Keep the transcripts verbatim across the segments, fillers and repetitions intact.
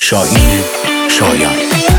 شاهین شایان.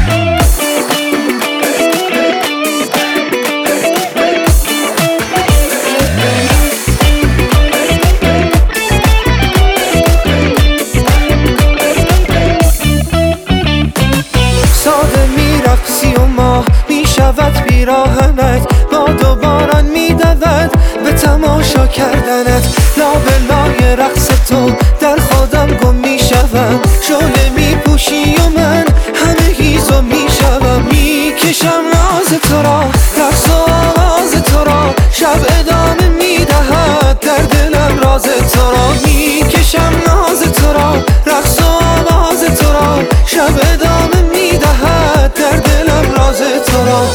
ساده میرقصی و ماه میشود پیراهنت، باد و باران میدود به تماشا کردنت. لابلای رقص تو در خودم گم میشوم، شعله میپوشی و من همه هیزو میشوم. میکشم ناز تو را، رقص و آواز تو را، شب ادامه میدهد در دلم راز تو را. میکشم ناز تو را، رقص و آواز تو را، شب ادامه میدهد در دلم راز تو را.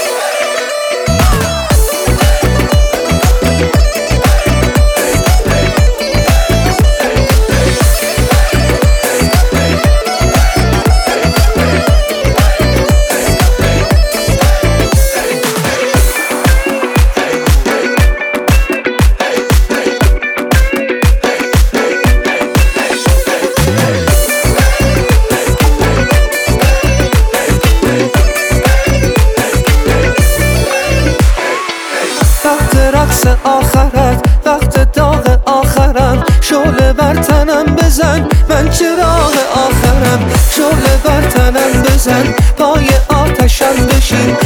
وقت رقص آخرت، وقت داغ آخرم، شعله بر تنم بزن من چراغ آخرم. شعله بر تنم بزن، پای آتشم بشین،